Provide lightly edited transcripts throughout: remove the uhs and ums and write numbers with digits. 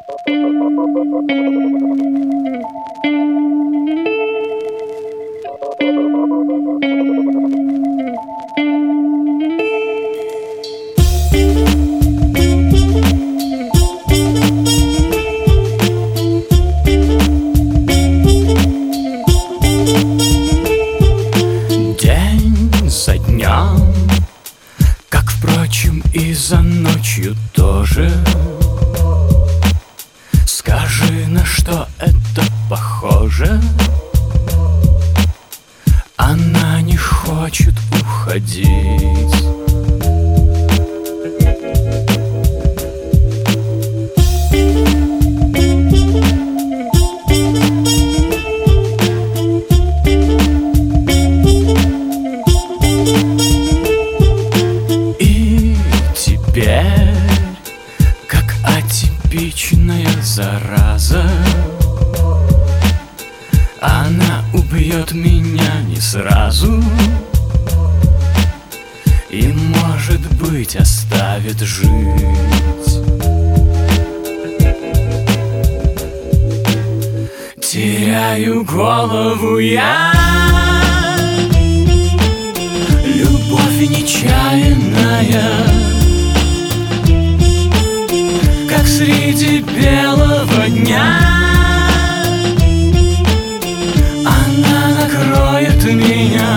За днем, как, впрочем, и за ночью тоже. Скажи, на что это похоже? Она не хочет уходить. Теперь, как атипичная зараза, она убьет меня не сразу и, может быть, оставит жить. Теряю голову я, любовь нечаянная, как среди белого дня. Она накроет меня.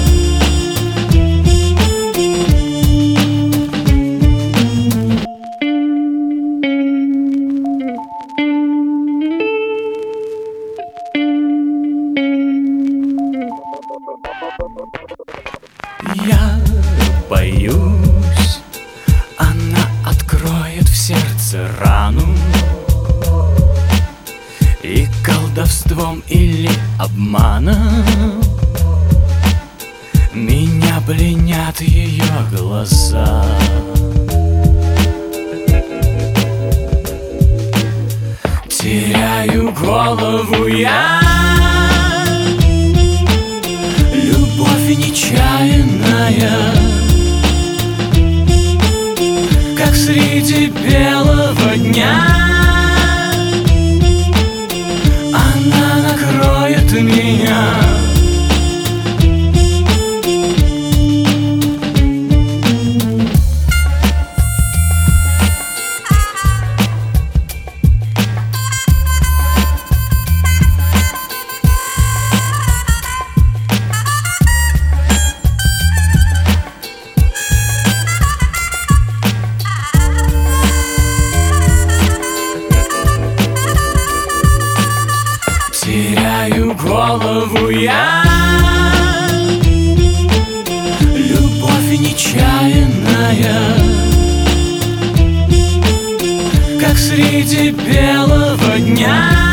Я боюсь, она откроет в сердце рану, и колдовством или обманом меня пленят ее глаза. Теряю голову я, любовь нечаянная, как среди белого дня. Она накроет меня. Теряю голову я, любовь нечаянная, как среди белого дня.